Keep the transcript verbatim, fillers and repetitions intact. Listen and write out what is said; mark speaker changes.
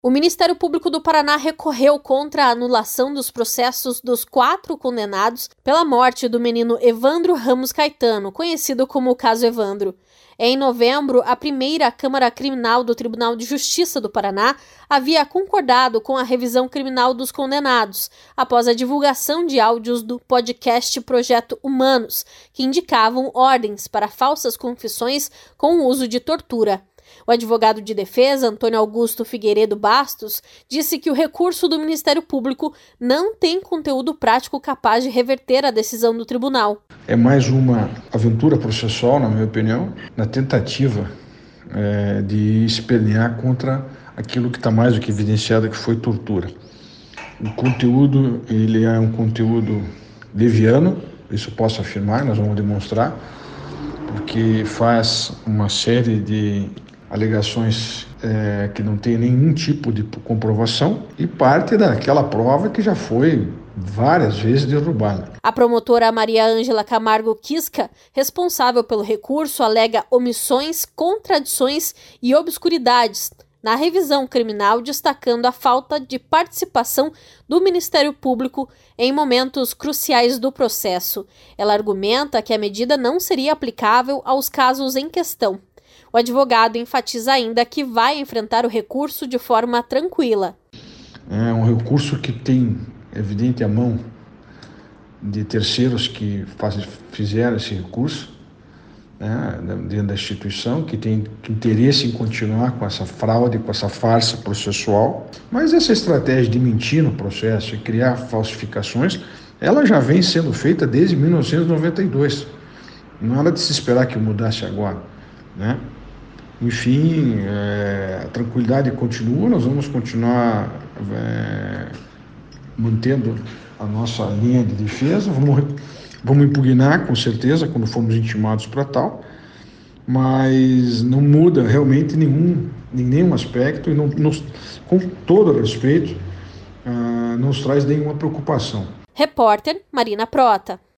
Speaker 1: O Ministério Público do Paraná recorreu contra a anulação dos processos dos quatro condenados pela morte do menino Evandro Ramos Caetano, conhecido como o caso Evandro. Em novembro, a primeira Câmara Criminal do Tribunal de Justiça do Paraná havia concordado com a revisão criminal dos condenados, após a divulgação de áudios do podcast Projeto Humanos, que indicavam ordens para falsas confissões com o uso de tortura. O advogado de defesa, Antônio Augusto Figueiredo Bastos, disse que o recurso do Ministério Público não tem conteúdo prático capaz de reverter a decisão do tribunal.
Speaker 2: É mais uma aventura processual, na minha opinião, na tentativa é, de espernear contra aquilo que está mais do que evidenciado, que foi tortura. O conteúdo, ele é um conteúdo leviano, isso eu posso afirmar, nós vamos demonstrar, porque faz uma série de alegações é, que não tem nenhum tipo de comprovação e parte daquela prova que já foi várias vezes derrubada.
Speaker 1: A promotora Maria Ângela Camargo Quisca, responsável pelo recurso, alega omissões, contradições e obscuridades na revisão criminal, destacando a falta de participação do Ministério Público em momentos cruciais do processo. Ela argumenta que a medida não seria aplicável aos casos em questão. O advogado enfatiza ainda que vai enfrentar o recurso de forma tranquila.
Speaker 2: É um recurso que tem, evidente, a mão de terceiros que faz, fizeram esse recurso, né, dentro da instituição, que tem interesse em continuar com essa fraude, com essa farsa processual. Mas essa estratégia de mentir no processo e criar falsificações, ela já vem sendo feita desde mil novecentos e noventa e dois. Não era de se esperar que mudasse agora, né? Enfim, é, a tranquilidade continua, nós vamos continuar é, mantendo a nossa linha de defesa, vamos, vamos impugnar com certeza quando formos intimados para tal, mas não muda realmente nenhum, em nenhum aspecto e não, nos, com todo respeito, uh, não nos traz nenhuma preocupação.
Speaker 1: Repórter Marina Prota.